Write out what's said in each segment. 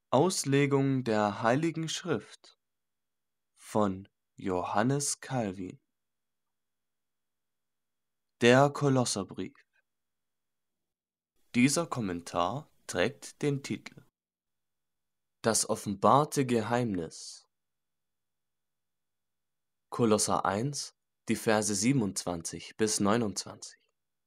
Auslegung der Heiligen Schrift von Johannes Calvin. Der Kolosserbrief. Dieser Kommentar trägt den Titel Das offenbarte Geheimnis. Kolosser 1, die Verse 27 bis 29.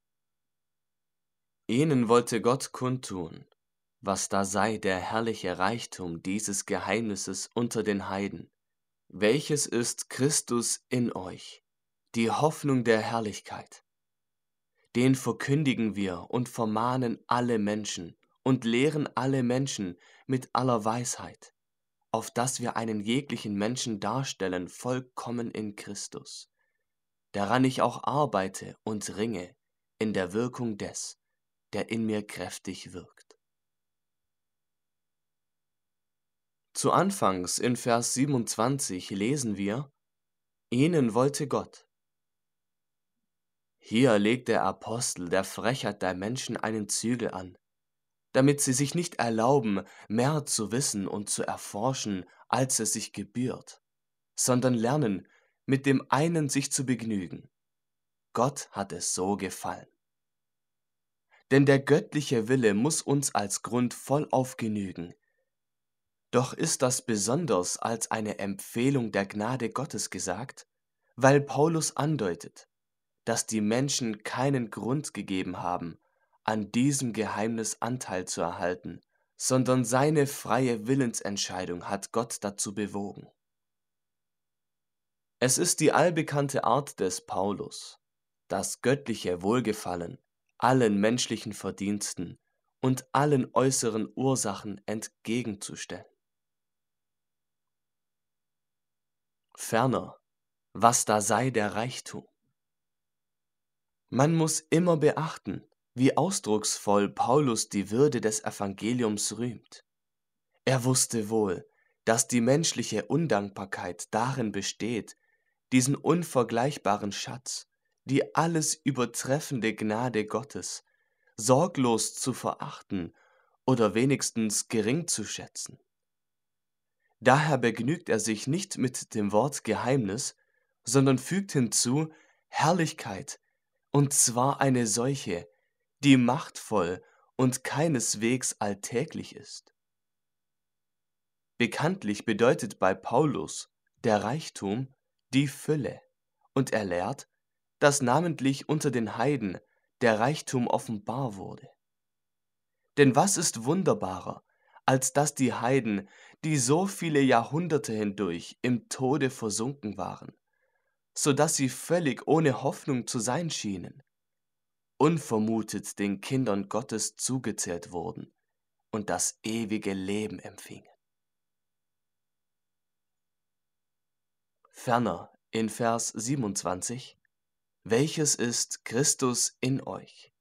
Ihnen wollte Gott kundtun, was da sei der herrliche Reichtum dieses Geheimnisses unter den Heiden, welches ist Christus in euch, die Hoffnung der Herrlichkeit. Den verkündigen wir und vermahnen alle Menschen und lehren alle Menschen mit aller Weisheit, auf dass wir einen jeglichen Menschen darstellen vollkommen in Christus, daran ich auch arbeite und ringe in der Wirkung des, der in mir kräftig wirkt. Zu Anfangs in Vers 27 lesen wir: Ihnen wollte Gott. Hier legt der Apostel der Frechheit der Menschen einen Zügel an, damit sie sich nicht erlauben, mehr zu wissen und zu erforschen, als es sich gebührt, sondern lernen, mit dem einen sich zu begnügen. Gott hat es so gefallen. Denn der göttliche Wille muss uns als Grund vollauf genügen. Doch ist das besonders als eine Empfehlung der Gnade Gottes gesagt, weil Paulus andeutet, dass die Menschen keinen Grund gegeben haben, an diesem Geheimnis Anteil zu erhalten, sondern seine freie Willensentscheidung hat Gott dazu bewogen. Es ist die allbekannte Art des Paulus, das göttliche Wohlgefallen allen menschlichen Verdiensten und allen äußeren Ursachen entgegenzustellen. Ferner, was da sei der Reichtum. Man muss immer beachten, wie ausdrucksvoll Paulus die Würde des Evangeliums rühmt. Er wusste wohl, dass die menschliche Undankbarkeit darin besteht, diesen unvergleichbaren Schatz, die alles übertreffende Gnade Gottes, sorglos zu verachten oder wenigstens gering zu schätzen. Daher begnügt er sich nicht mit dem Wort Geheimnis, sondern fügt hinzu Herrlichkeit, und zwar eine solche, die machtvoll und keineswegs alltäglich ist. Bekanntlich bedeutet bei Paulus der Reichtum die Fülle, und er lehrt, dass namentlich unter den Heiden der Reichtum offenbar wurde. Denn was ist wunderbarer, als dass die Heiden, die so viele Jahrhunderte hindurch im Tode versunken waren, so dass sie völlig ohne Hoffnung zu sein schienen, unvermutet den Kindern Gottes zugezählt wurden und das ewige Leben empfingen. Ferner in Vers 27, welches ist Christus in euch?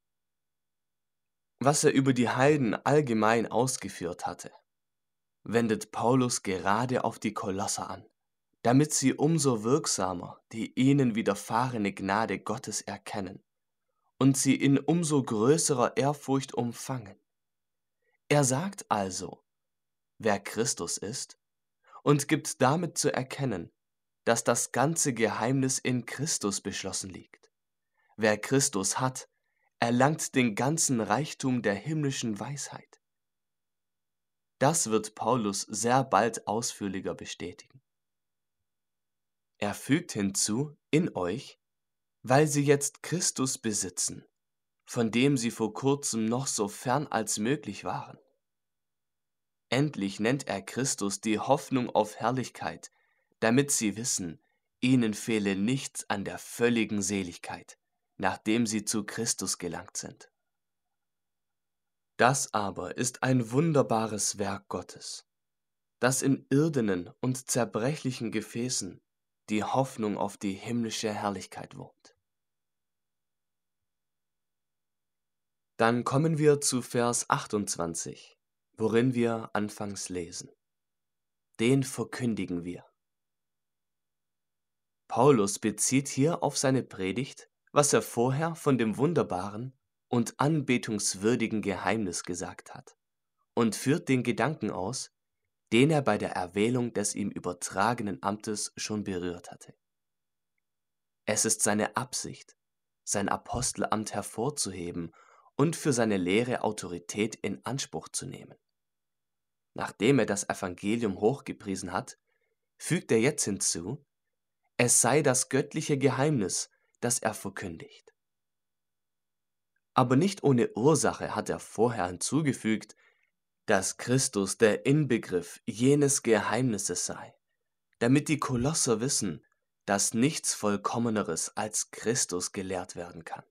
Was er über die Heiden allgemein ausgeführt hatte, wendet Paulus gerade auf die Kolosser an, damit sie umso wirksamer die ihnen widerfahrene Gnade Gottes erkennen und sie in umso größerer Ehrfurcht umfangen. Er sagt also, wer Christus ist, und gibt damit zu erkennen, dass das ganze Geheimnis in Christus beschlossen liegt. Wer Christus hat, erlangt den ganzen Reichtum der himmlischen Weisheit. Das wird Paulus sehr bald ausführlicher bestätigen. Er fügt hinzu, in euch, weil sie jetzt Christus besitzen, von dem sie vor kurzem noch so fern als möglich waren. Endlich nennt er Christus die Hoffnung auf Herrlichkeit, damit sie wissen, ihnen fehle nichts an der völligen Seligkeit, nachdem sie zu Christus gelangt sind. Das aber ist ein wunderbares Werk Gottes, dass in irdenen und zerbrechlichen Gefäßen die Hoffnung auf die himmlische Herrlichkeit wohnt. Dann kommen wir zu Vers 28, worin wir anfangs lesen. Den verkündigen wir. Paulus bezieht hier auf seine Predigt, was er vorher von dem wunderbaren und anbetungswürdigen Geheimnis gesagt hat und führt den Gedanken aus, den er bei der Erwählung des ihm übertragenen Amtes schon berührt hatte. Es ist seine Absicht, sein Apostelamt hervorzuheben und für seine Lehre Autorität in Anspruch zu nehmen. Nachdem er das Evangelium hochgepriesen hat, fügt er jetzt hinzu, es sei das göttliche Geheimnis, das er verkündigt. Aber nicht ohne Ursache hat er vorher hinzugefügt, dass Christus der Inbegriff jenes Geheimnisses sei, damit die Kolosser wissen, dass nichts Vollkommeneres als Christus gelehrt werden kann.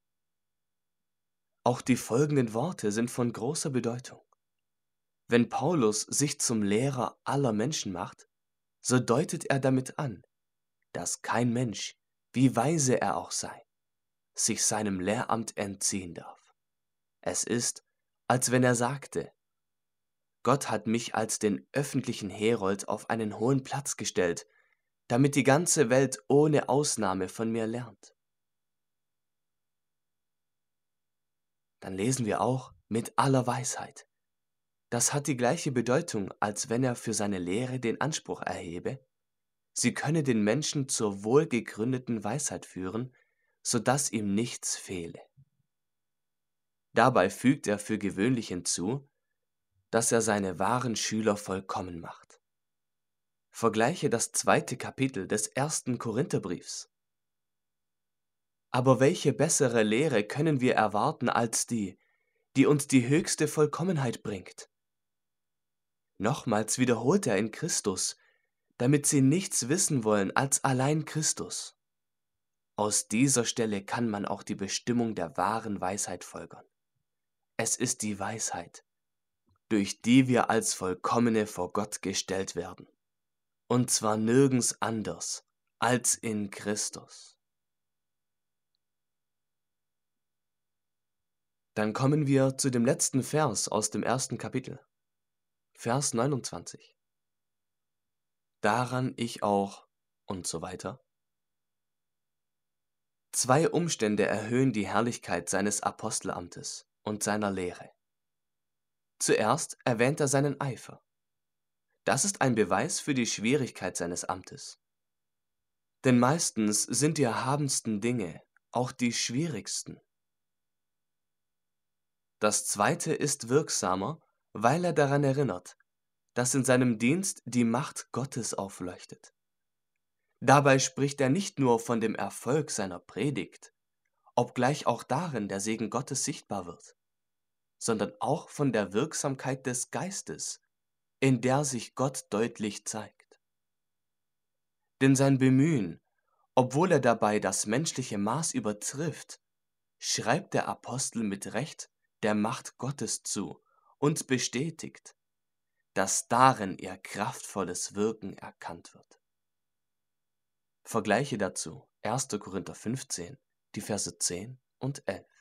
Auch die folgenden Worte sind von großer Bedeutung. Wenn Paulus sich zum Lehrer aller Menschen macht, so deutet er damit an, dass kein Mensch, wie weise er auch sei, sich seinem Lehramt entziehen darf. Es ist, als wenn er sagte, Gott hat mich als den öffentlichen Herold auf einen hohen Platz gestellt, damit die ganze Welt ohne Ausnahme von mir lernt. Dann lesen wir auch mit aller Weisheit. Das hat die gleiche Bedeutung, als wenn er für seine Lehre den Anspruch erhebe, sie könne den Menschen zur wohlgegründeten Weisheit führen, so dass ihm nichts fehle. Dabei fügt er für gewöhnlich hinzu, dass er seine wahren Schüler vollkommen macht. Vergleiche das 2. Kapitel des 1. Korintherbriefs. Aber welche bessere Lehre können wir erwarten als die, die uns die höchste Vollkommenheit bringt? Nochmals wiederholt er in Christus, damit sie nichts wissen wollen als allein Christus. Aus dieser Stelle kann man auch die Bestimmung der wahren Weisheit folgern. Es ist die Weisheit, durch die wir als Vollkommene vor Gott gestellt werden. Und zwar nirgends anders als in Christus. Dann kommen wir zu dem letzten Vers aus dem 1. Kapitel, Vers 29. Daran ich auch und so weiter. 2 Umstände erhöhen die Herrlichkeit seines Apostelamtes und seiner Lehre. Zuerst erwähnt er seinen Eifer. Das ist ein Beweis für die Schwierigkeit seines Amtes. Denn meistens sind die erhabensten Dinge auch die schwierigsten. Das Zweite ist wirksamer, weil er daran erinnert, dass in seinem Dienst die Macht Gottes aufleuchtet. Dabei spricht er nicht nur von dem Erfolg seiner Predigt, obgleich auch darin der Segen Gottes sichtbar wird, sondern auch von der Wirksamkeit des Geistes, in der sich Gott deutlich zeigt. Denn sein Bemühen, obwohl er dabei das menschliche Maß übertrifft, schreibt der Apostel mit Recht der Macht Gottes zu und bestätigt, dass darin ihr kraftvolles Wirken erkannt wird. Vergleiche dazu 1. Korinther 15, die Verse 10 und 11.